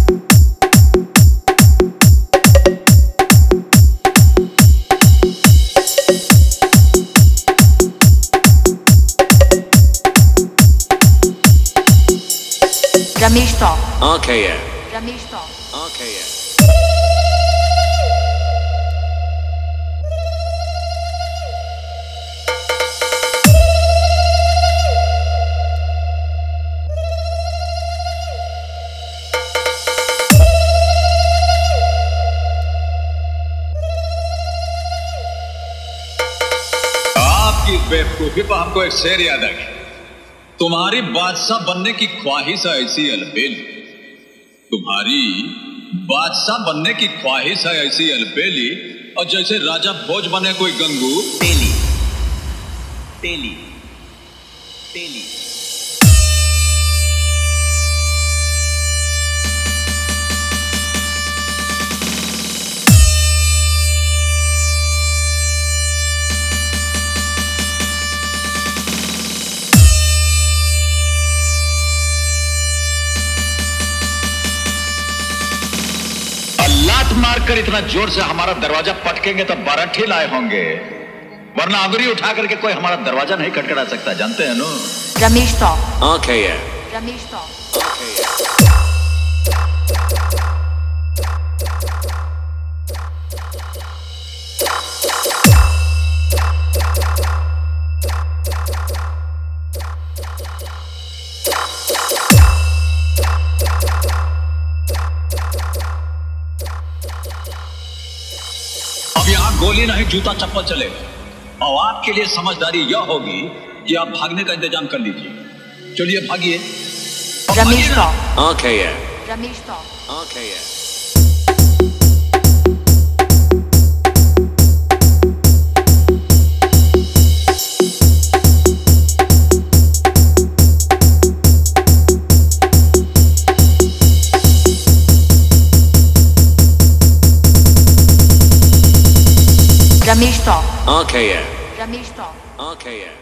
Ramesh Talk. RKM. Ramesh Talk. RKM. आपकी बेवकूफी पर हमको एक शेर याद आ गया। तुम्हारी बादशाह बनने की ख्वाहिश है ऐसी अलबेली, तुम्हारी बादशाह बनने की ख्वाहिश है ऐसी अलबेली, और जैसे राजा भोज बने कोई गंगू तेली तेली तेली। लात मारकर इतना जोर से हमारा दरवाजा पटकेंगे तो 12 ठेल आए होंगे, वरना अंगुली उठा करके कोई हमारा दरवाजा नहीं खटखटा सकता, जानते हैं no. Ramesh Talk. RKM. Ramesh Talk. अब यहाँ गोली नहीं जूता चप्पल चलेगा, और आपके लिए समझदारी यह होगी कि आप भागने का इंतजाम कर लीजिए। चलिए भागिए। अब भागिए Ramesh ना। Talk. RKM. Ramesh Talk. RKM. Ramesh Talk. RKM. Ramesh Talk. RKM.